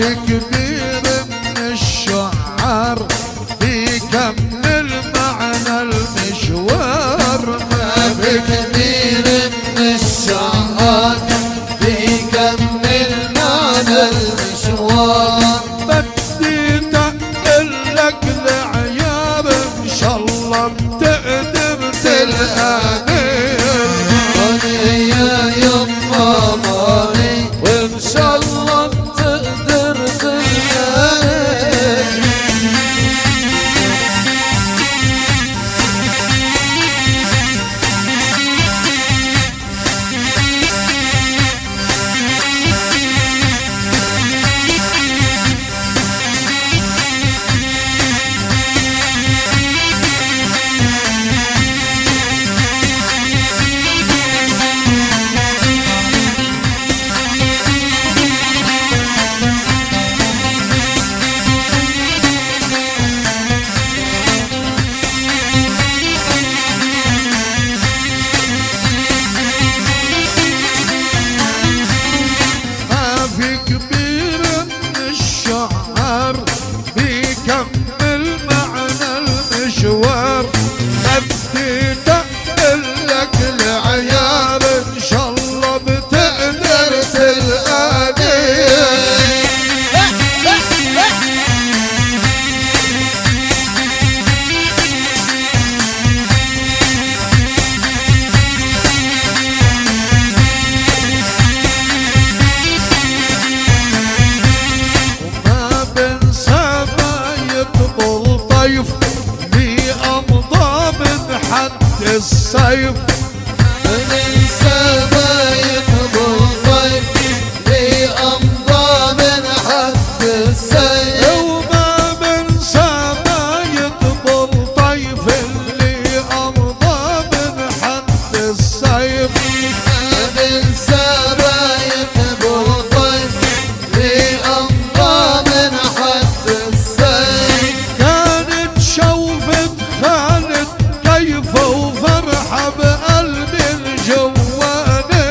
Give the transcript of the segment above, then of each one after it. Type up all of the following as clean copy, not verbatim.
في كبير من الشعر بيكمل معنى المشوار، ما في كبير من الشعر بيكمل معنى المشوار. بدي تقلك العيار ان شاء الله بتقدر تلقاني يا يما ماني، وان شاء الله بتقدر تلقاني. بيكمل معنى المشوار، بدي تقلك العيار ان شاء الله بتقدر تلقاني. بأمضى من حد السيف بننسى ما يقبل طيف، بأمضى من حد السيف وما بنسى ما يقبل طيف، اللي أمضى من حد السيف ما بنسى ما يقبل طيف، بأمضى من حد السيف. كانت شوفت خالد كيف وفرحة بقلبي الجواني،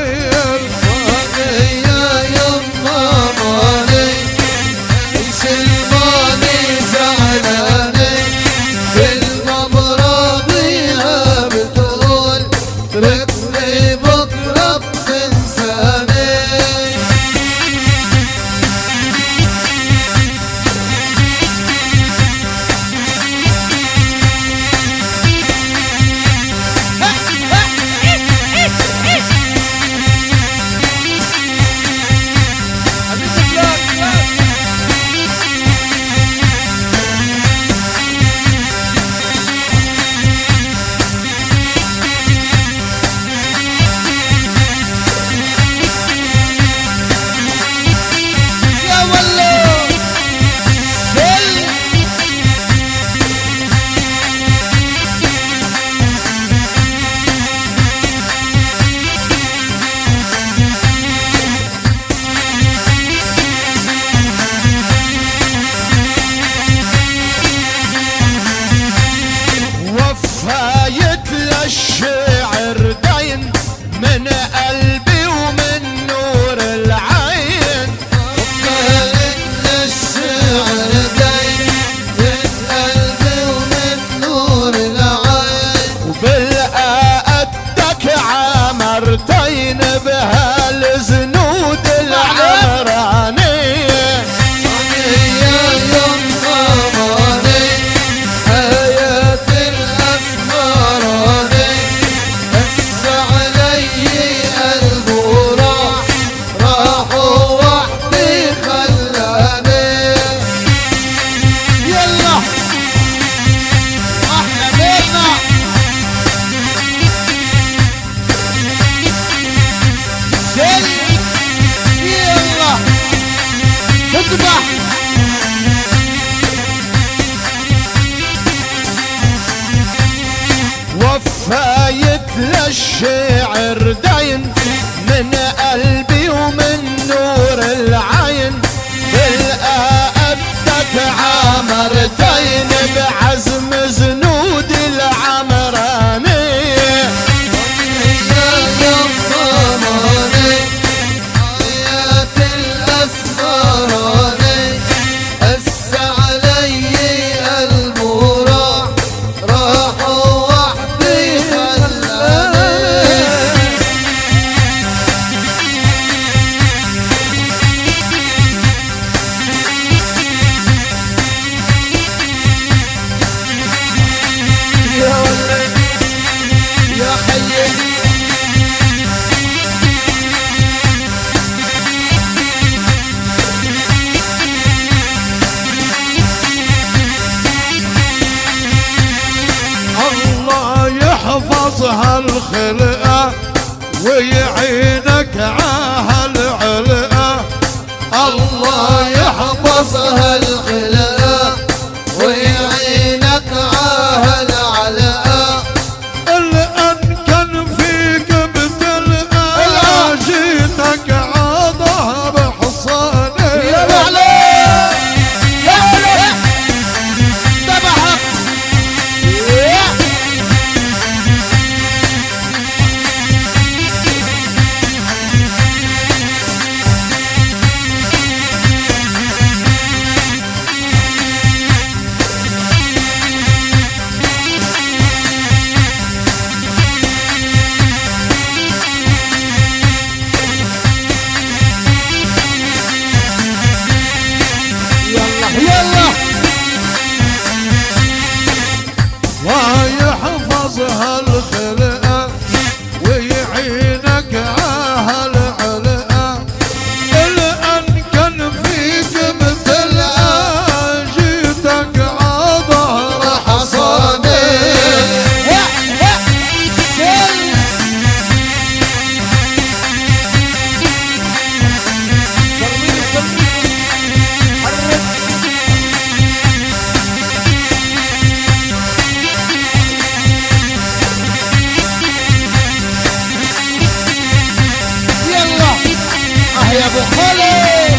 يا يما ماني ايش الماني زعلاني، بالنظرة بيها بتقول تركني بكرة بتنساني. وفايت للشعر دين من قلبي ومن نور العين، وفايت للشعر دين من قلبي ومن نور العين، وبالقدك عمرتين بهالزنود العمرانية. يا يما ماني حياة الأسمراني، بس علي قلبه راح وحدي خلاني. يلا احنا بينا يلا اذبح. وفايت للشعر دين من قلبي ومن نور العين، بالقدك عمرتين بعزم زنود العمرانية. يا يما ماني حياة الأسمراني، الخلقة ويعينك عالعلقة. الله يحفظها الخلقة ويعينك عالعلقة. الآن كان فيك بتلقى جيتك عظهر حصاني. يا معلم تبعك يلا ويحفظها الخلقة ويعينك عالعلقة. الآن كان فيك بتلقى جيتك عظهر حصاني. يا ابو خالد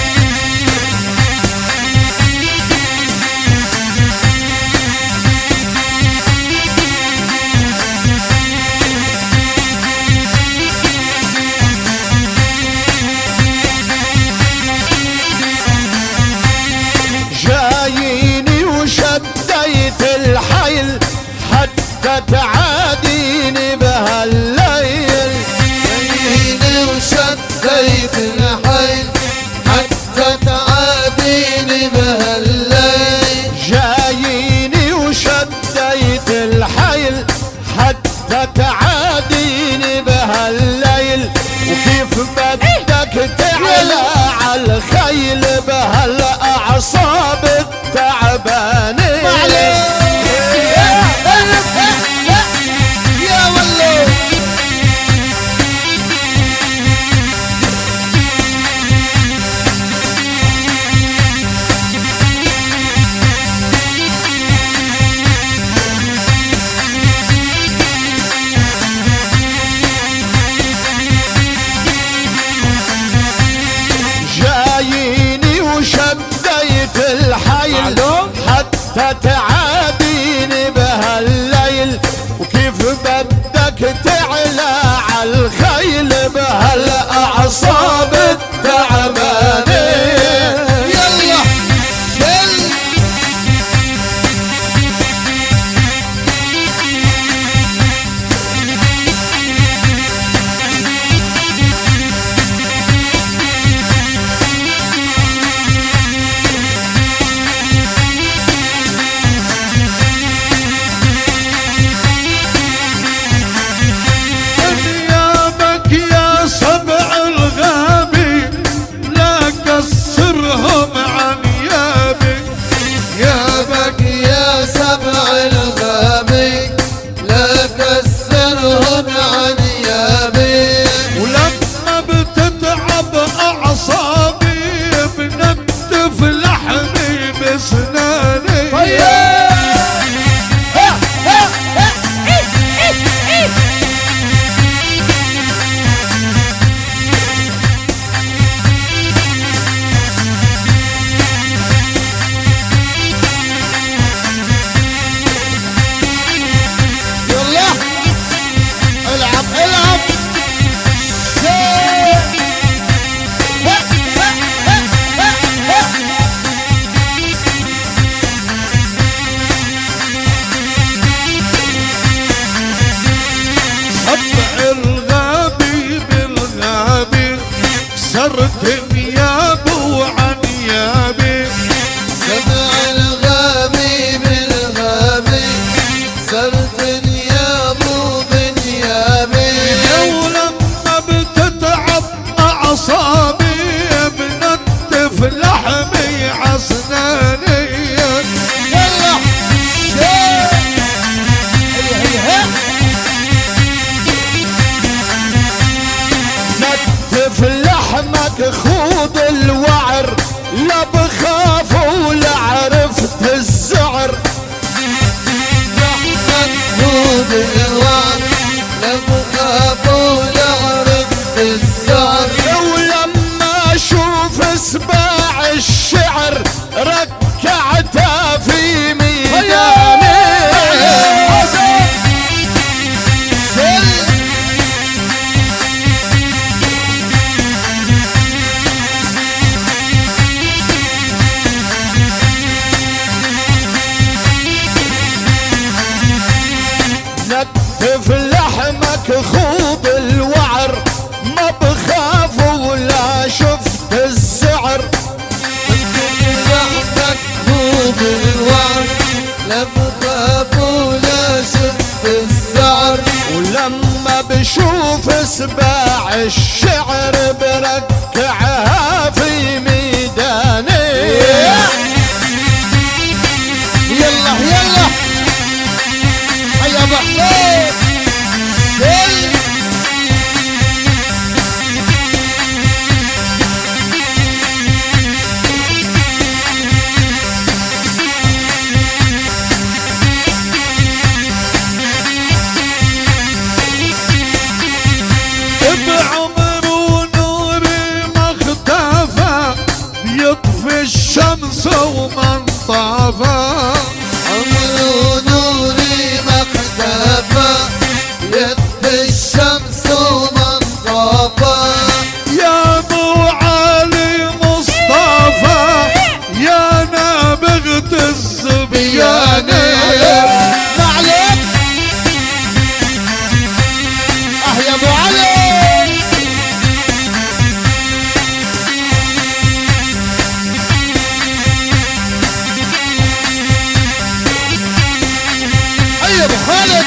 جاييني وشديت الحيل حتى تعاديني بهالليل. جاييني وشديت الحيل حتى تعاديني بهالليل. جاييني وشديت الحيل حتى تعاديني بهالليل. وكيف بدك تعلى عالخيل بهالاعصاب التعبانه. يا ولو جاييني وشديت الحيل حتى تعاديني بهالليل. وكيف بدك تعلى عالخيل بهالاعصاب التعبانه. يلا صرت نيابه عن نيابي. سمع الغابي بالغابي صرت نيابه بنيابي. ولما بتتعب اعصابي بنتف لحمي عسناني. يلا هي نتف لحمك خوض الوعر، لا بخاف ولا عرفت الزعر. لحمك خوض الوعر، لا بخاف ولا عرفت الزعر. ولما اشوف اسباع الشعر ركعتها في ميداني. نتف لحمك خوض الوعر، ما بخاف ولا شفت الزعر. لحمك خوض الوعر، لا بخاف ولا شفت الزعر. ولما بشوف اسباع الشعر بركعها في ميداني. يلا يلا هيا ابو حميد شل. بعمر ونوري ما اختفى، يطفي الشمس ومن طافى. عمر ونوري ما اختفى، يطفي الشمس ومن طافى. يا ابو علي مصطفى يا نابغة الزبيان. معلم يا ابو علي. هيا ابو خالد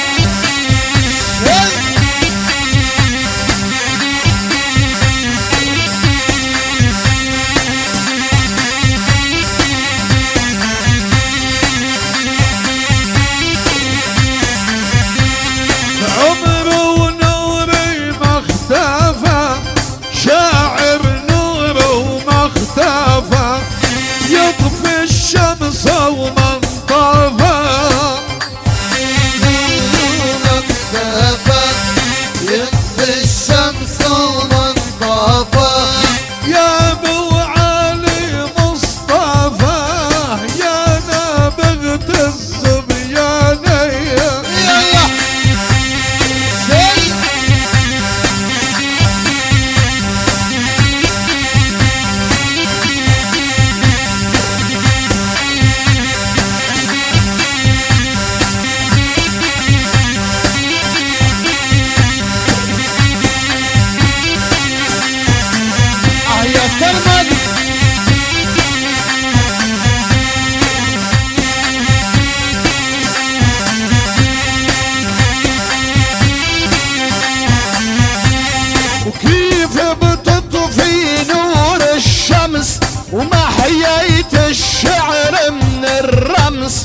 عمر ونوري ما اختفى، شاعر نور وما اختفى، يطفي الشمس ومن طافى. يطفي الشمس ومن طافى. يا ابو علي مصطفى يا نابغة الزبيان. يلا شل. يا سلمى وكيف بتطفي نور الشمس وما حييت الشعر من الرمس.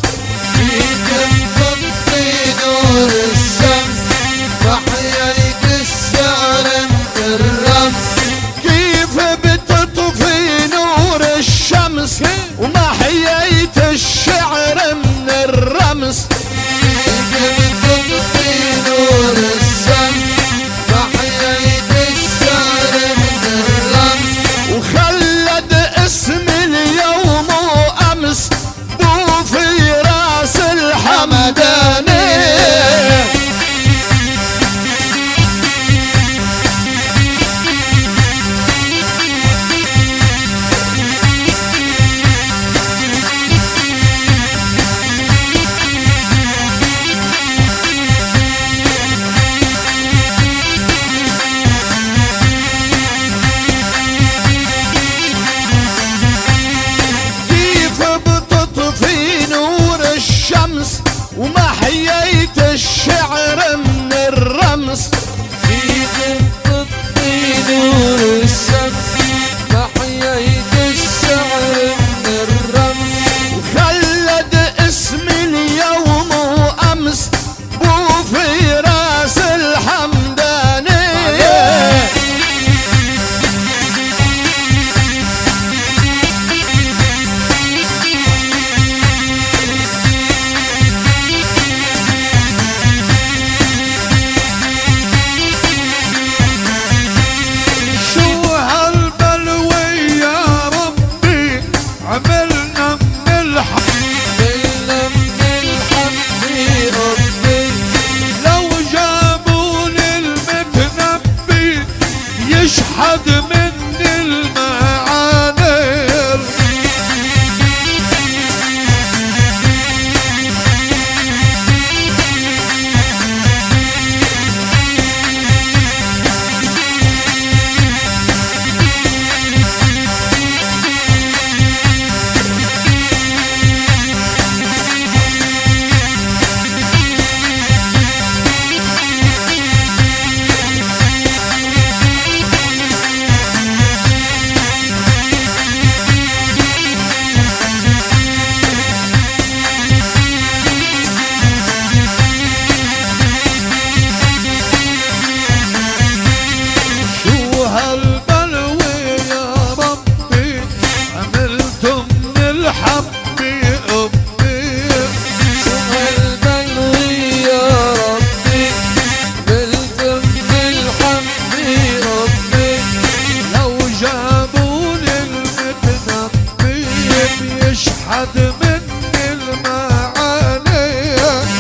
تطفي نور الشمس، فحييت الشعر من الرمس. كيف بتطفي نور الشمس وما حييت الشعر من الرمس. تطفي نور الشمس، فحييت الشعر من يشحد مني المعانير. يشحد مني المعاني.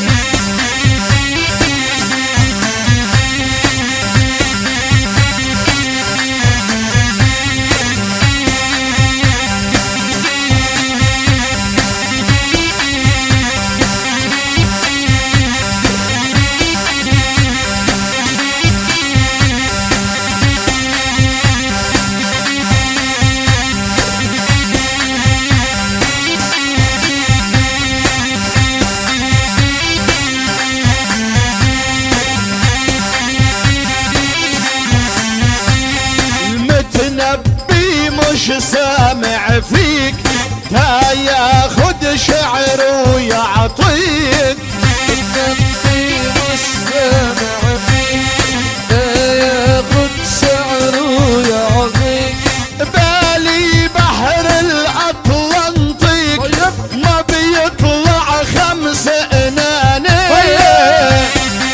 مش سامع فيك تا ياخد شعر ويعطيك. المتنبي مش سامع فيك تا ياخد شعر ويعطيك. بالي بحر الأطلنطيق ما بيطلع 5 أنانيق.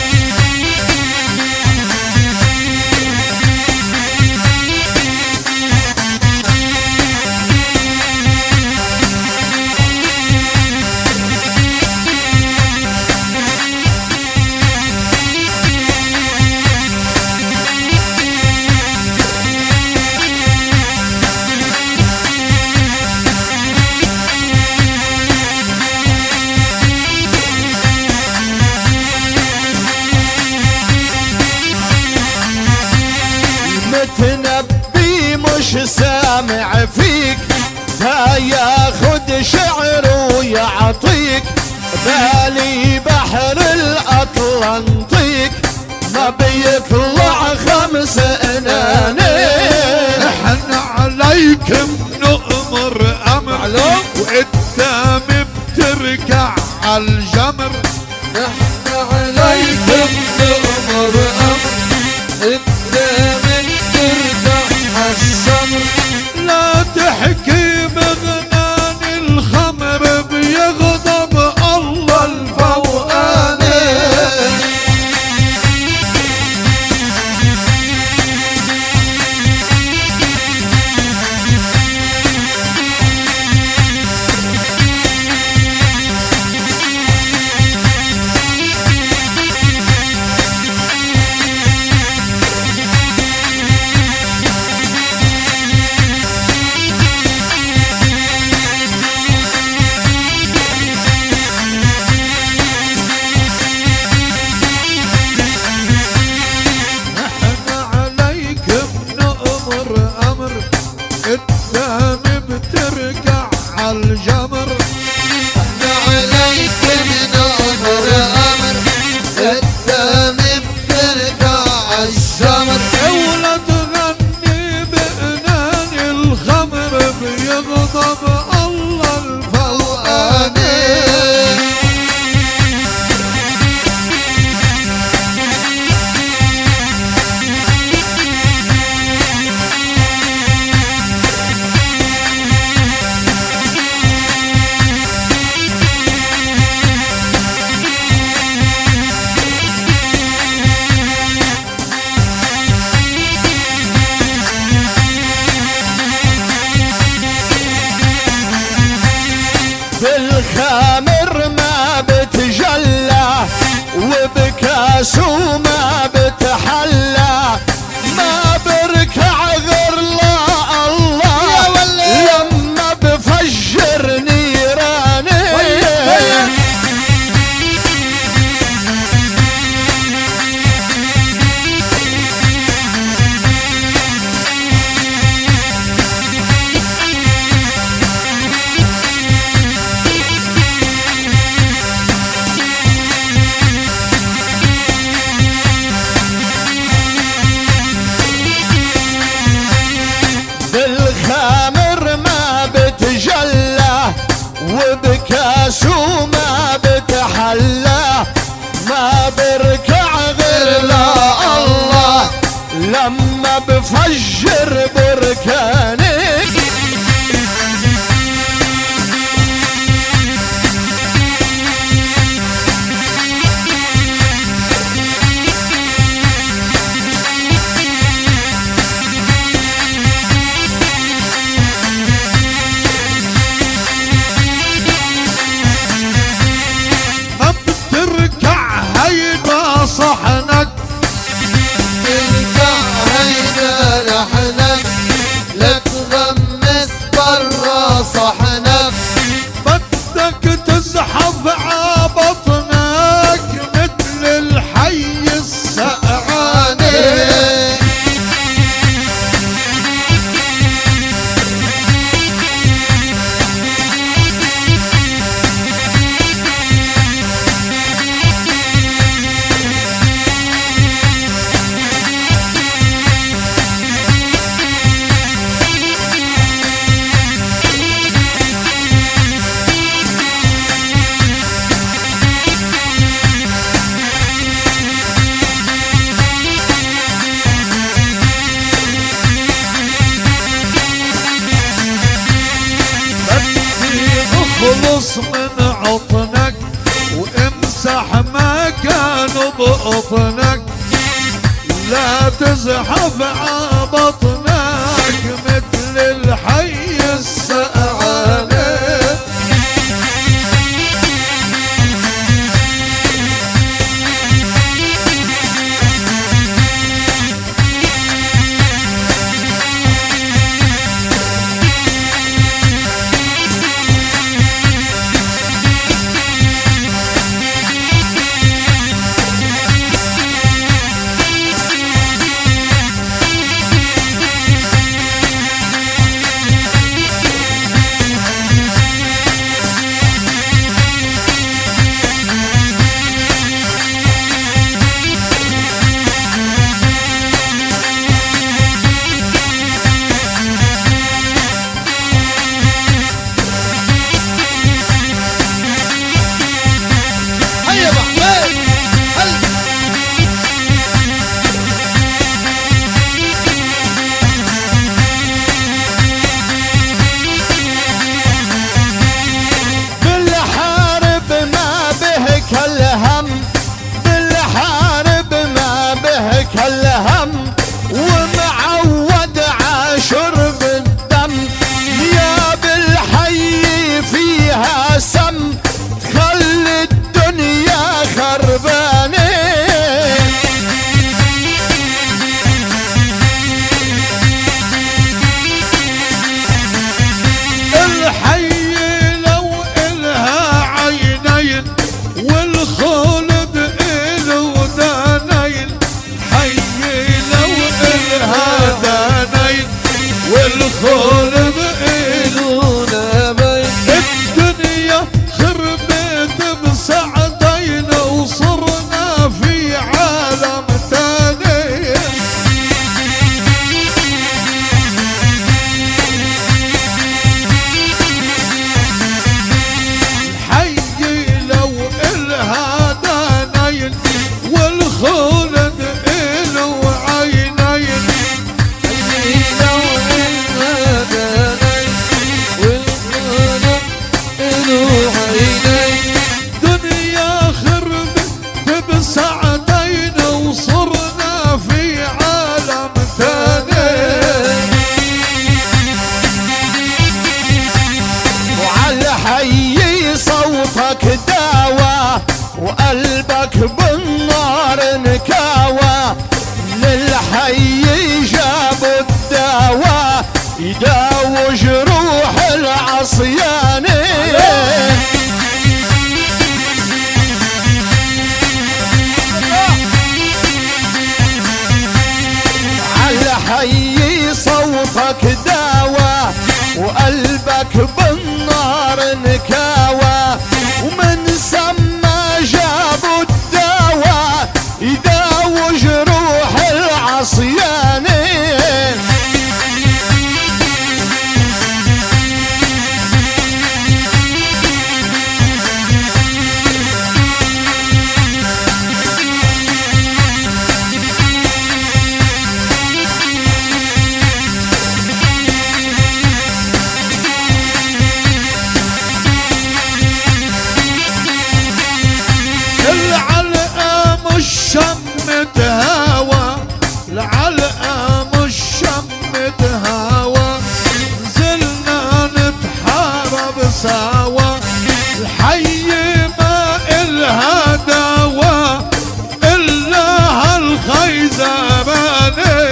متنبي مش سامع فيك تا ياخد شعر ويعطيك. بالي بحر الأطلنطيق ما بيطلع 5 أنانيق. احنا عليكم نؤمر أمر وقدام بتركع عالجمر. احنا عليكم نؤمر أمر قدام ترجع عالشمر. لا تحكي بغنان الخمر بيغضب الله الفوقاني. قدام بترجع عالجمر. احنا عليكم نؤمر أمر قدام بترجع عالجمر. ولا تغني بأنان الخمر بيغضب الله الفوقاني. وبكاس وما بتحلى ما بركع غير لا الله لما بفجر بركاني صحنك ترجع هيدا لحنك لا تغمس برا صحنك بدك تزحف عبطنك مثل الحي السقعاني خلص من عطنك وامسح مكانه بقطنك لا تزحف عبطنك مثل الحي السقعاني الهم ومعود عشرب الدم يا بالحي فيها سم تخلي الدنيا خربانه الحي لو إلها عينين والخلد إله دانين حي لو إلها دانين والخلد إله دانين الدنيا خربت بساعتين وصرنا في عالم تاني والخلد إله عينين لو إلها دانين والخلد إله عينين دنيا خربت بساعتين وصرنا في عالم تاني وعلى حي صوتك داوى وقلبك بالنار نكاوى للحي جابوا الدواء يداوي جروح العصيان على حي صوتك داوى وقلبك بالنار نكاوى ومن سما جابوا الدواء يداوي جروح العصيان بعد هوا نزلنا نتحارب سوا الحي ما إلها دوا إلا هالخيزراني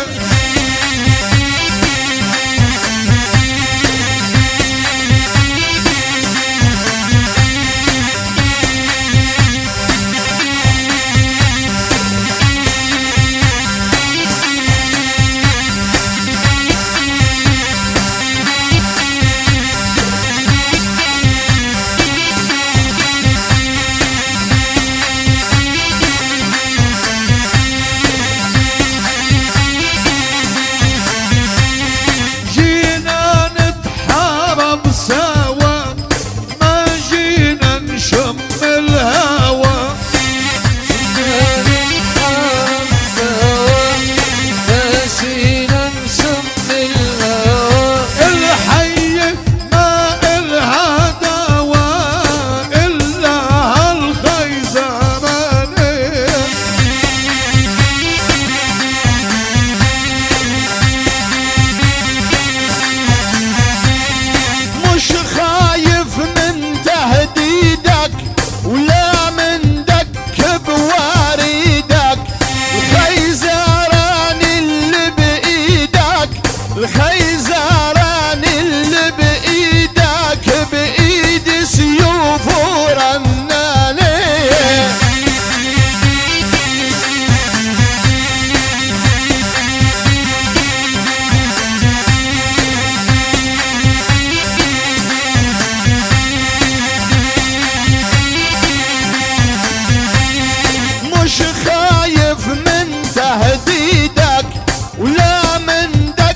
الخيزران اللي بإيدك بإيد سيوف ورناني مش خايف من تهديدك ولا من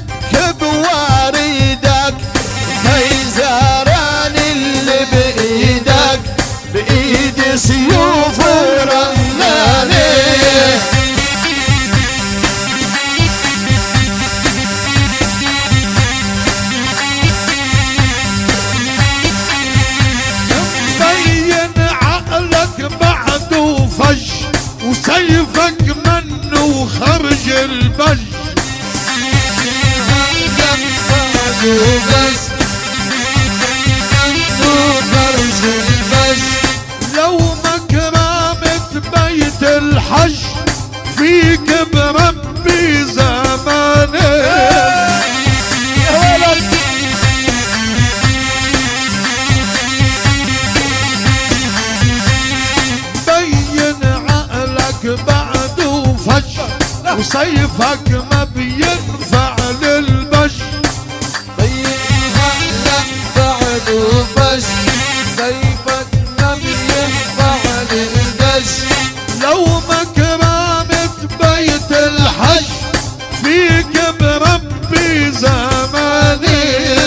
بواردك خيزران اللي بإيدك بإيد سيوف ورناني مبين عقلك بعد وفج وسيفك منه خرج البج وبس انتو خرج البش لو مكرمة بيت الحج فيك بربي زماني يا ولد بين عقلك بعد وفج وسيفك ما بينفع للبش بعد وبش سيفك ما بينفع للدش لو مكرمة بيت الحج فيك بربي زماني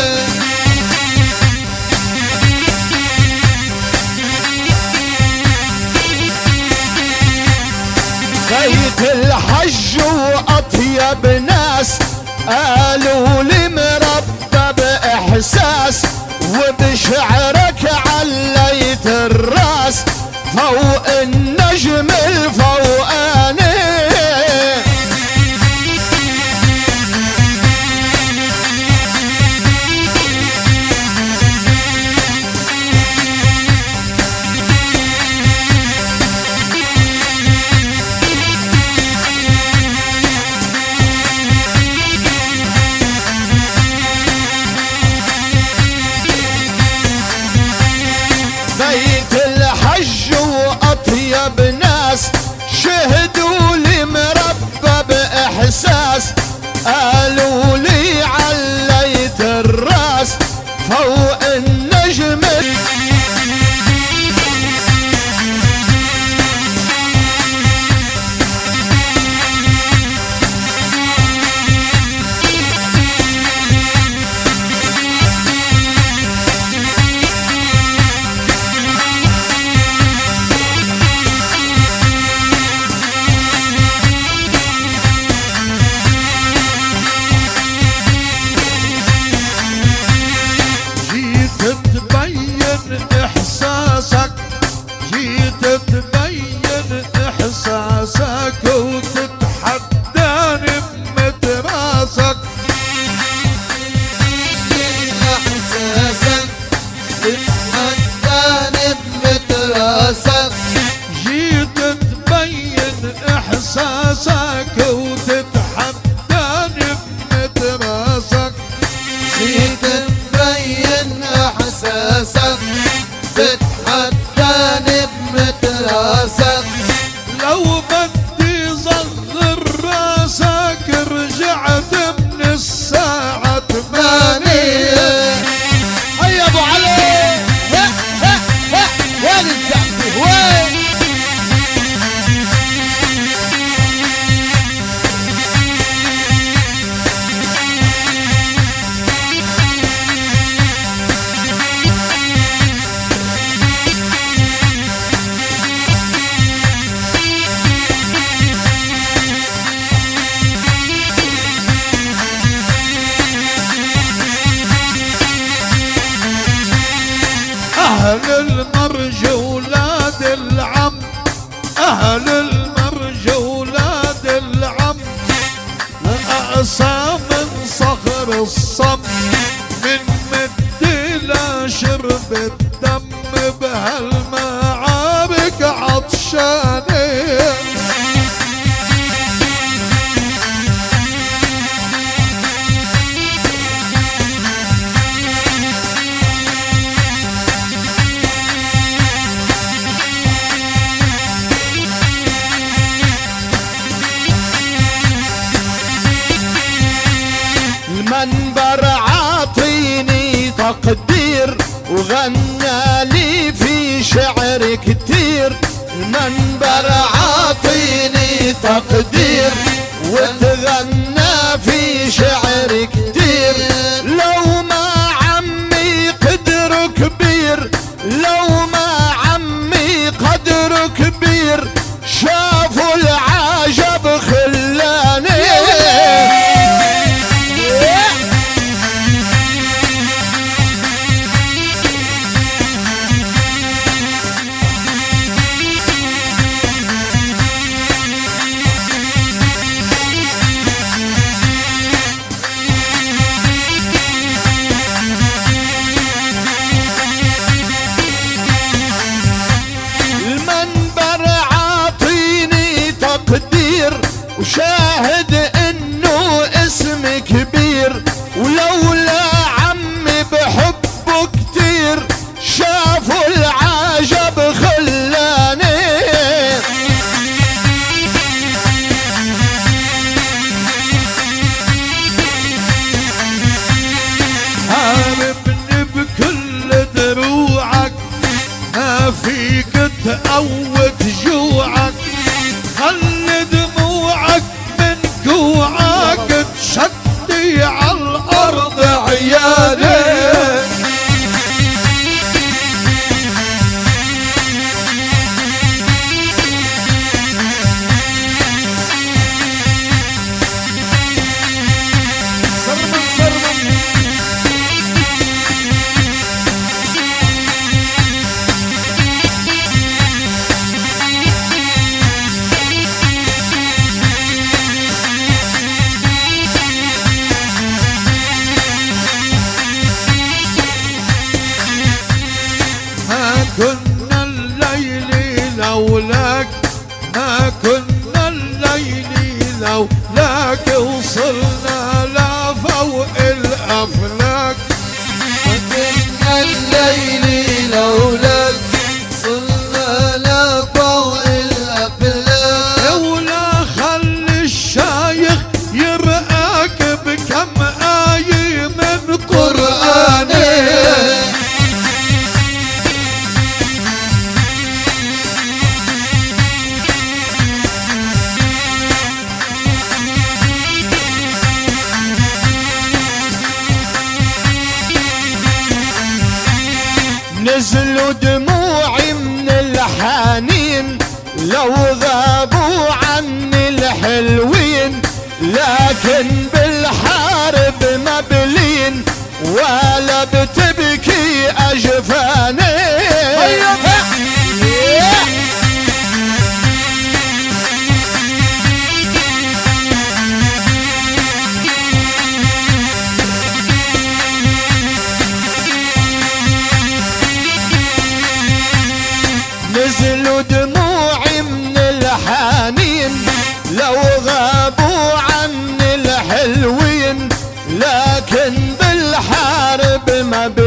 بيت الحج وأطيب ناس قالوا لي مربى بإحساس وبشعرك عليت الراس فوق النجم الفوقاني بيت الحج وأطيب ناس شهدوا لي مربى بإحساس قالوا لي عليت الراس فوق النجم تتحداني بمتراسك لو بدي صغر راسك رجعت من الساعة 8. هيا ابو علي وين الزعفي وين أهل المرج ولاد العم، أهل المرج ولاد العم، أقسى من صخر الصم، من مدي لا شرب الدم، بهالمعارك عطشانين. المنبر عاطيني تقدير وغنى لي في شعر كتير. المنبر عاطيني تقدير وتغنى في شعر كتير. لو ما عمي قدر كبير، لو ما عمي قدر كبير، شافوا العجب خلاني. وشاهد انه اسم كبير، ولولا عمي بحبه كتير، شافوا العجب خلاني. هاربني بكل دروعك، ما فيك تقوت جوعك، خلي دموعك من جوعك تشدي على الارض عيالي. كنا الليل لولاك، ما كنا الليل لولاك، وصلنا لفوق الأفلاك. كنا الليل لولاك، صلنا لفوق الأفلاك. ولا خلي الشايخ يرقاك بكم آية من قرآنه. نزلوا دموعي من الحنين، لو غابوا عني الحلوين، لكن بالحرب مبلين، ولا بتبكي أجفاني. نزلوا دموعي من الحنين، لو غابوا عني الحلوين، لكن بالحرب ما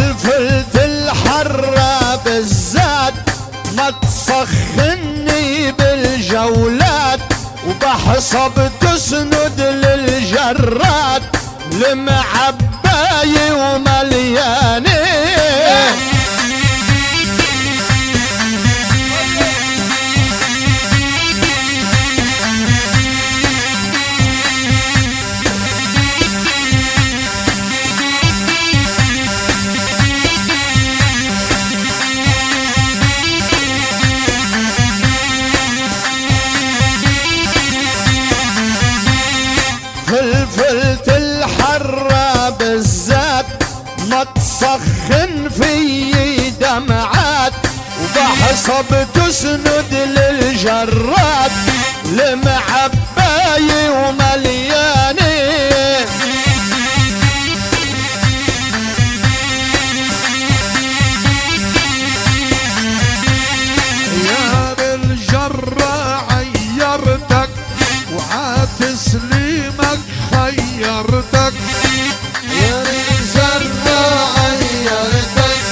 فلفلة الحرة بالذات ما تسخني بالجولات، وبحصب تسند للجرات المعباية ومليانة. فلفلة الحرة بالذات ما تسخن في دمعات، وبحصب تسند للجرات المعباية ومليانة. يا بالجرة عيرتك وعتسليمك خيرتك، يا الجرة عيرتك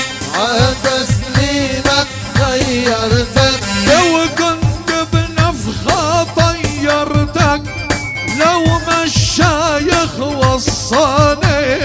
عتسليمك خيرتك. لو كنت بنفخة طيرتك، لو مشايخ وصاني.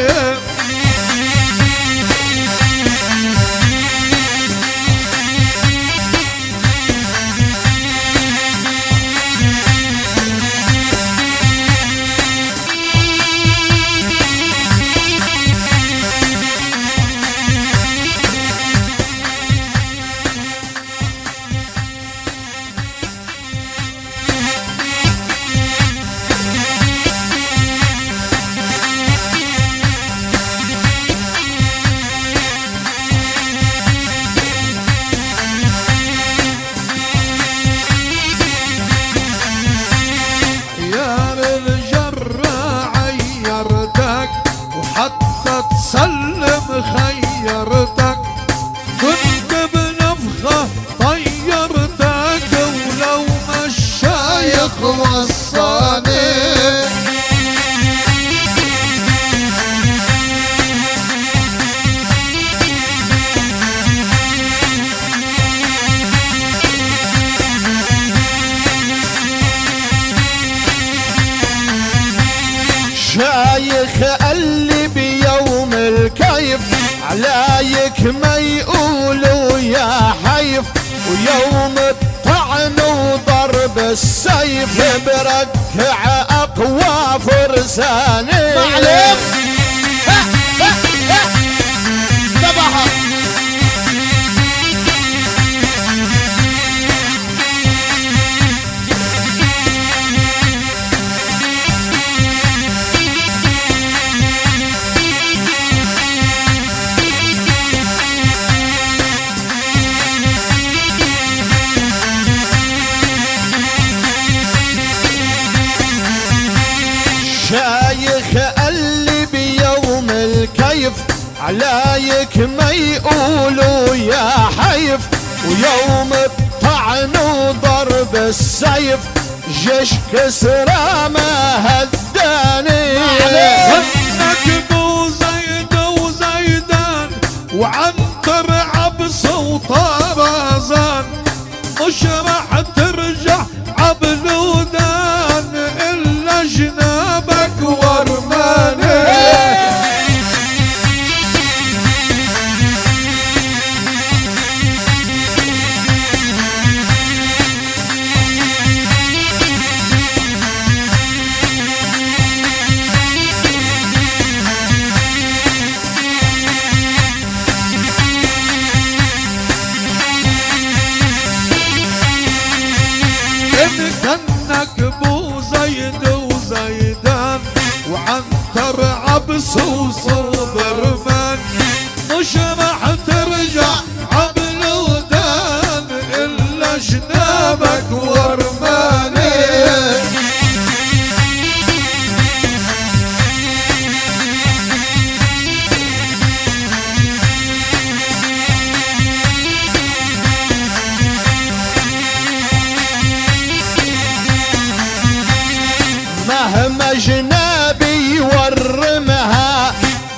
حتى تسلم خيرتك، كنت بنفخة طيرتك، ولو مشايخ وصاني. شايخ قلبي بيوم الكيف علايك ما يقولوا يا حيف، ويوم الطعن وضرب السيف بركع اقوى فرساني. معلم تبعها شايخ قلبي بيوم الكيف علايك ما يقولوا يا حيف، ويوم الطعن وضرب السيف جيش كسرى ما هداني. ظنك بو زيد وزيدان وعنتر عبس وطرزان، مش راح ترجع عبل ودان الا جنابك ورماني. كنك بو زيد وزيدان وعنتر عبس وصبرمان، مش راح ترجع عبل ودان الا جنابك ورماني. مهما جنابي ورمها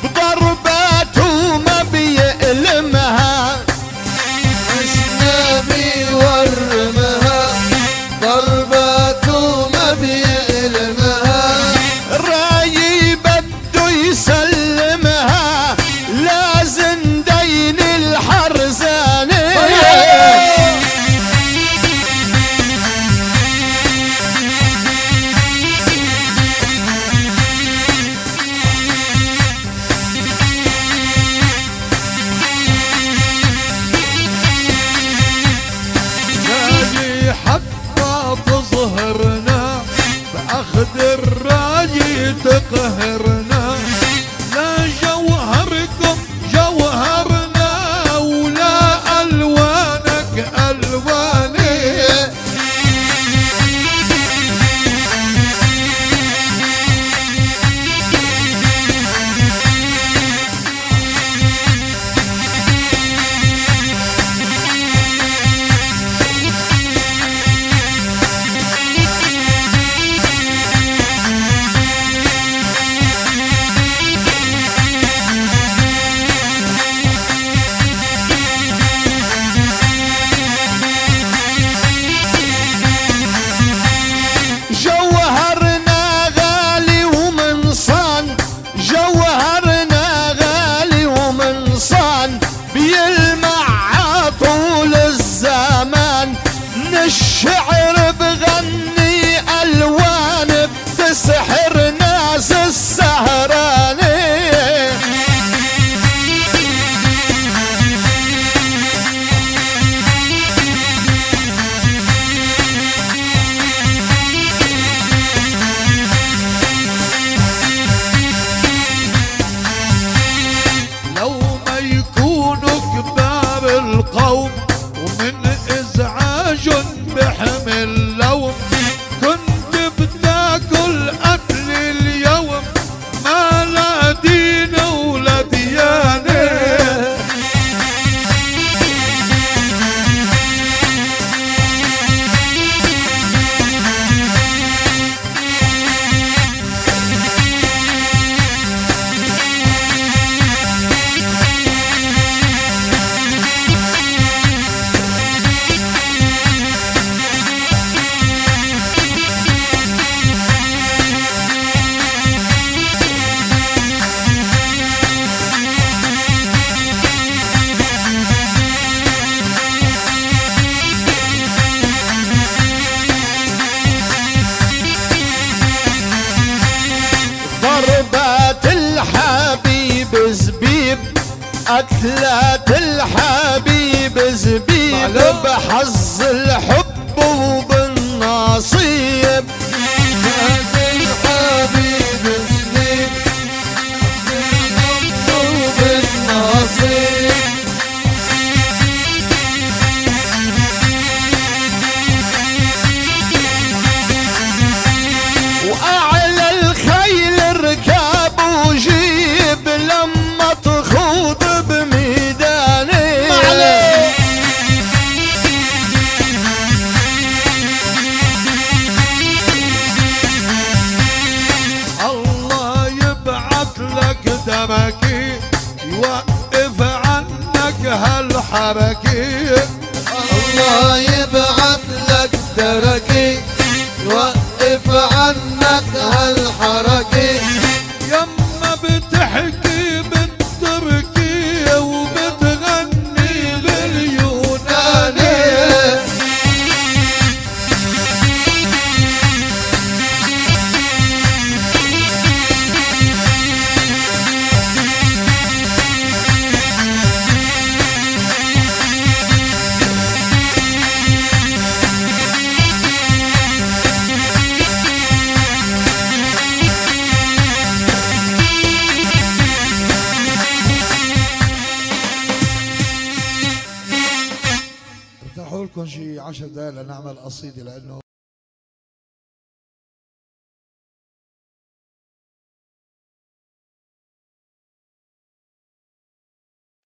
يكونوا كبار القوم ومن ازعاج بحمل لوم. كنت بتاكل اكل اليوم ما لا دين ولا ديانه. زبيب أكلات الحبيب زبيب بحظ الحب وبالنصيب. الحبيب زبيب بالحب وبالنصيب. وأعلى الخيل ركاب وجيب لما تخوض بميداني. الله يبعث لك دمكي يوقف عنك هالحركي. الله يبعث لك دركي يوقف عنك هالحركي. يما بتحكي بالتركي وبتغني باليوناني. ارتاحوا لكم شي 10 دقايق لنعمل قصيدة لأنه